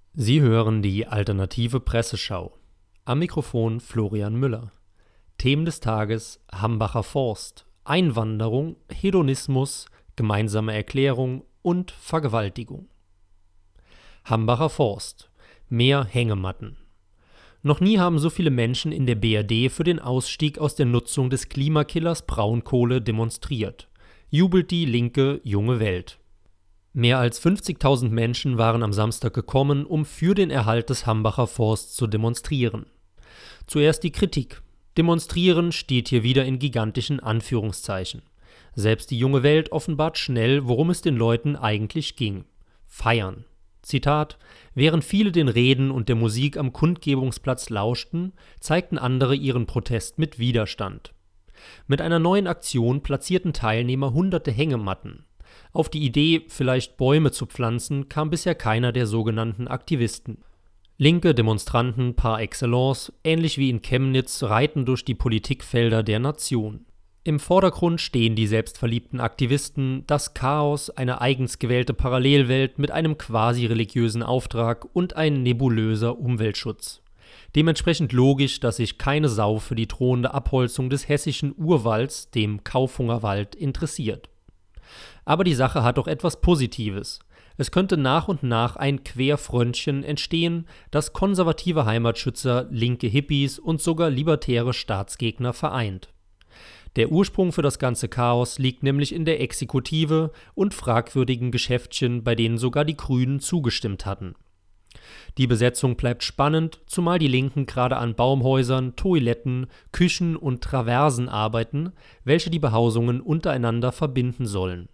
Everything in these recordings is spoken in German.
Sie hören die Alternative Presseschau. Am Mikrofon Florian Müller. Themen des Tages: Hambacher Forst, Einwanderung, Hedonismus, gemeinsame Erklärung und Vergewaltigung. Hambacher Forst. Mehr Hängematten. Noch nie haben so viele Menschen in der BRD für den Ausstieg aus der Nutzung des Klimakillers Braunkohle demonstriert, jubelt die linke Junge Welt. Mehr als 50.000 Menschen waren am Samstag gekommen, um für den Erhalt des Hambacher Forsts zu demonstrieren. Zuerst die Kritik. Demonstrieren steht hier wieder in gigantischen Anführungszeichen. Selbst die Junge Welt offenbart schnell, worum es den Leuten eigentlich ging. Feiern. Zitat: Während viele den Reden und der Musik am Kundgebungsplatz lauschten, zeigten andere ihren Protest mit Widerstand. Mit einer neuen Aktion platzierten Teilnehmer hunderte Hängematten. Auf die Idee, vielleicht Bäume zu pflanzen, kam bisher keiner der sogenannten Aktivisten. Linke Demonstranten par excellence, ähnlich wie in Chemnitz, reiten durch die Politikfelder der Nation. Im Vordergrund stehen die selbstverliebten Aktivisten, das Chaos, eine eigens gewählte Parallelwelt mit einem quasi religiösen Auftrag und ein nebulöser Umweltschutz. Dementsprechend logisch, dass sich keine Sau für die drohende Abholzung des hessischen Urwalds, dem Kaufhungerwald, interessiert. Aber die Sache hat auch etwas Positives. Es könnte nach und nach ein Querfröntchen entstehen, das konservative Heimatschützer, linke Hippies und sogar libertäre Staatsgegner vereint. Der Ursprung für das ganze Chaos liegt nämlich in der Exekutive und fragwürdigen Geschäftchen, bei denen sogar die Grünen zugestimmt hatten. Die Besetzung bleibt spannend, zumal die Linken gerade an Baumhäusern, Toiletten, Küchen und Traversen arbeiten, welche die Behausungen untereinander verbinden sollen.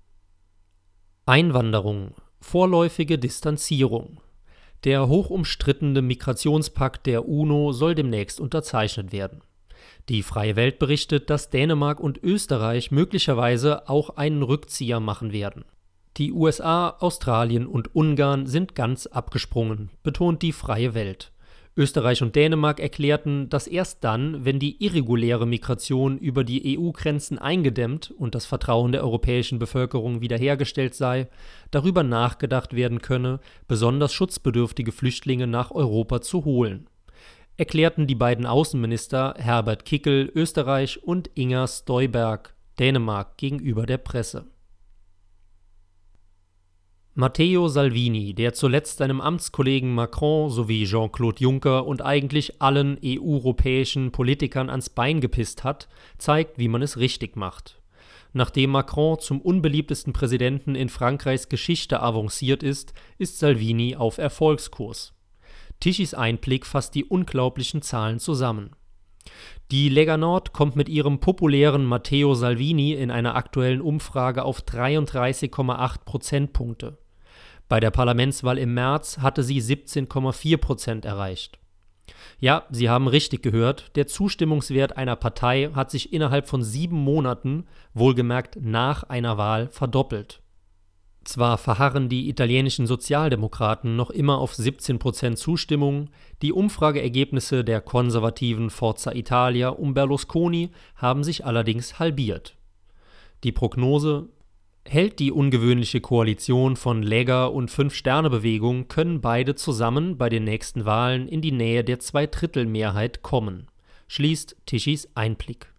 Einwanderung, vorläufige Distanzierung. Der hochumstrittene Migrationspakt der UNO soll demnächst unterzeichnet werden. Die Freie Welt berichtet, dass Dänemark und Österreich möglicherweise auch einen Rückzieher machen werden. Die USA, Australien und Ungarn sind ganz abgesprungen, betont die Freie Welt. Österreich und Dänemark erklärten, dass erst dann, wenn die irreguläre Migration über die EU-Grenzen eingedämmt und das Vertrauen der europäischen Bevölkerung wiederhergestellt sei, darüber nachgedacht werden könne, besonders schutzbedürftige Flüchtlinge nach Europa zu holen. Erklärten die beiden Außenminister Herbert Kickl, Österreich, und Inger Støjberg, Dänemark, gegenüber der Presse. Matteo Salvini, der zuletzt seinem Amtskollegen Macron sowie Jean-Claude Juncker und eigentlich allen EU-europäischen Politikern ans Bein gepisst hat, zeigt, wie man es richtig macht. Nachdem Macron zum unbeliebtesten Präsidenten in Frankreichs Geschichte avanciert ist Salvini auf Erfolgskurs. Tichys Einblick fasst die unglaublichen Zahlen zusammen. Die Lega Nord kommt mit ihrem populären Matteo Salvini in einer aktuellen Umfrage auf 33,8 Prozentpunkte. Bei der Parlamentswahl im März hatte sie 17,4% erreicht. Ja, Sie haben richtig gehört, der Zustimmungswert einer Partei hat sich innerhalb von 7 Monaten, wohlgemerkt nach einer Wahl, verdoppelt. Zwar verharren die italienischen Sozialdemokraten noch immer auf 17% Zustimmung, die Umfrageergebnisse der konservativen Forza Italia um Berlusconi haben sich allerdings halbiert. Die Prognose: Hält die ungewöhnliche Koalition von Lega und Fünf-Sterne-Bewegung, können beide zusammen bei den nächsten Wahlen in die Nähe der Zweidrittelmehrheit kommen, schließt Tichys Einblick.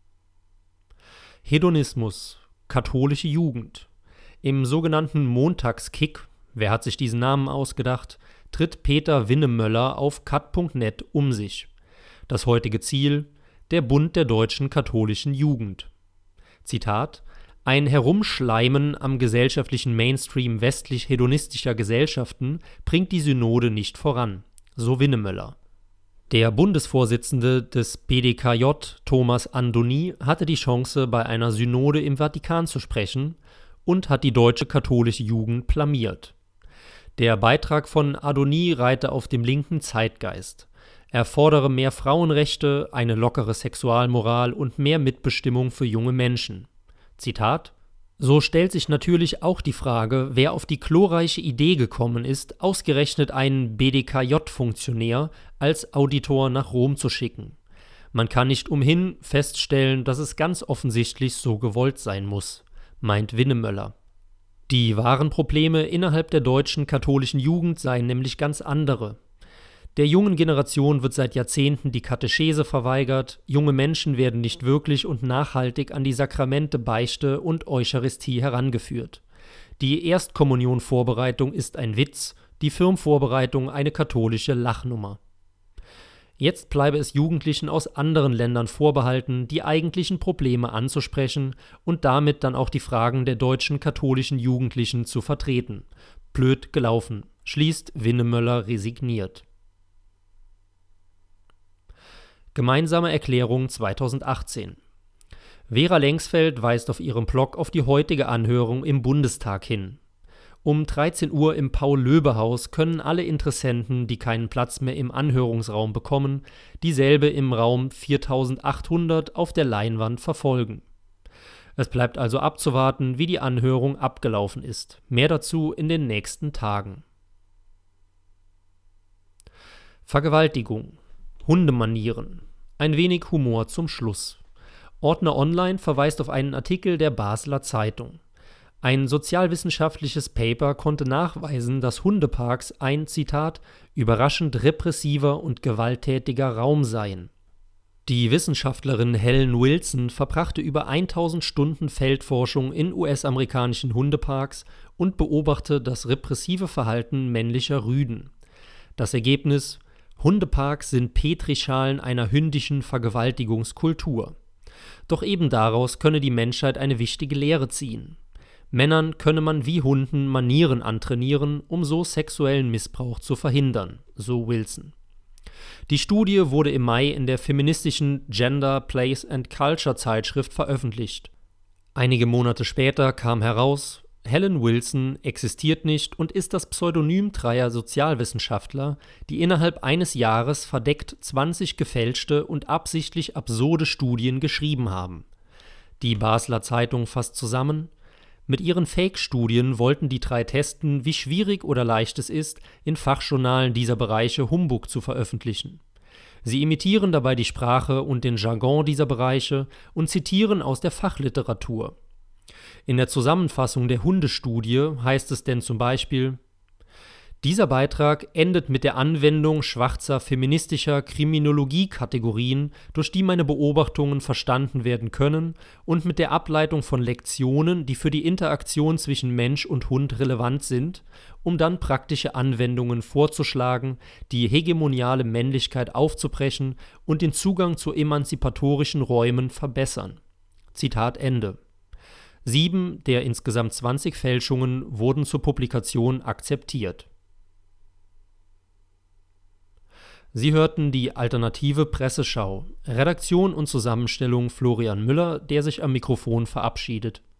Hedonismus, katholische Jugend. Im sogenannten Montagskick, wer hat sich diesen Namen ausgedacht, tritt Peter Winnemöller auf kat.net um sich. Das heutige Ziel: der Bund der deutschen katholischen Jugend. Zitat: Ein Herumschleimen am gesellschaftlichen Mainstream westlich-hedonistischer Gesellschaften bringt die Synode nicht voran, so Winnemöller. Der Bundesvorsitzende des BDKJ, Thomas Andoni, hatte die Chance, bei einer Synode im Vatikan zu sprechen und hat die deutsche katholische Jugend blamiert. Der Beitrag von Andoni reite auf dem linken Zeitgeist. Er fordere mehr Frauenrechte, eine lockere Sexualmoral und mehr Mitbestimmung für junge Menschen. Zitat: So stellt sich natürlich auch die Frage, wer auf die glorreiche Idee gekommen ist, ausgerechnet einen BDKJ-Funktionär als Auditor nach Rom zu schicken. Man kann nicht umhin feststellen, dass es ganz offensichtlich so gewollt sein muss, meint Winnemöller. Die wahren Probleme innerhalb der deutschen katholischen Jugend seien nämlich ganz andere. Der jungen Generation wird seit Jahrzehnten die Katechese verweigert, junge Menschen werden nicht wirklich und nachhaltig an die Sakramente Beichte und Eucharistie herangeführt. Die Erstkommunionvorbereitung ist ein Witz, die Firmvorbereitung eine katholische Lachnummer. Jetzt bleibe es Jugendlichen aus anderen Ländern vorbehalten, die eigentlichen Probleme anzusprechen und damit dann auch die Fragen der deutschen katholischen Jugendlichen zu vertreten. Blöd gelaufen, schließt Winnemöller resigniert. Gemeinsame Erklärung 2018. Vera Lengsfeld weist auf ihrem Blog auf die heutige Anhörung im Bundestag hin. Um 13 Uhr im Paul-Löbe-Haus können alle Interessenten, die keinen Platz mehr im Anhörungsraum bekommen, dieselbe im Raum 4800 auf der Leinwand verfolgen. Es bleibt also abzuwarten, wie die Anhörung abgelaufen ist. Mehr dazu in den nächsten Tagen. Vergewaltigung. Hundemanieren. Ein wenig Humor zum Schluss. Ordner Online verweist auf einen Artikel der Basler Zeitung. Ein sozialwissenschaftliches Paper konnte nachweisen, dass Hundeparks ein, Zitat, überraschend repressiver und gewalttätiger Raum seien. Die Wissenschaftlerin Helen Wilson verbrachte über 1000 Stunden Feldforschung in US-amerikanischen Hundeparks und beobachtete das repressive Verhalten männlicher Rüden. Das Ergebnis: Hundeparks sind Petrischalen einer hündischen Vergewaltigungskultur. Doch eben daraus könne die Menschheit eine wichtige Lehre ziehen. Männern könne man wie Hunden Manieren antrainieren, um so sexuellen Missbrauch zu verhindern, so Wilson. Die Studie wurde im Mai in der feministischen Gender, Place and Culture Zeitschrift veröffentlicht. Einige Monate später kam heraus, Helen Wilson existiert nicht und ist das Pseudonym dreier Sozialwissenschaftler, die innerhalb eines Jahres verdeckt 20 gefälschte und absichtlich absurde Studien geschrieben haben. Die Basler Zeitung fasst zusammen: Mit ihren Fake-Studien wollten die drei testen, wie schwierig oder leicht es ist, in Fachjournalen dieser Bereiche Humbug zu veröffentlichen. Sie imitieren dabei die Sprache und den Jargon dieser Bereiche und zitieren aus der Fachliteratur. In der Zusammenfassung der Hundestudie heißt es denn zum Beispiel: Dieser Beitrag endet mit der Anwendung schwarzer feministischer Kriminologie-Kategorien, durch die meine Beobachtungen verstanden werden können, und mit der Ableitung von Lektionen, die für die Interaktion zwischen Mensch und Hund relevant sind, um dann praktische Anwendungen vorzuschlagen, die hegemoniale Männlichkeit aufzubrechen und den Zugang zu emanzipatorischen Räumen verbessern. Zitat Ende. 7 der insgesamt 20 Fälschungen wurden zur Publikation akzeptiert. Sie hörten die alternative Presseschau. Redaktion und Zusammenstellung Florian Müller, der sich am Mikrofon verabschiedet.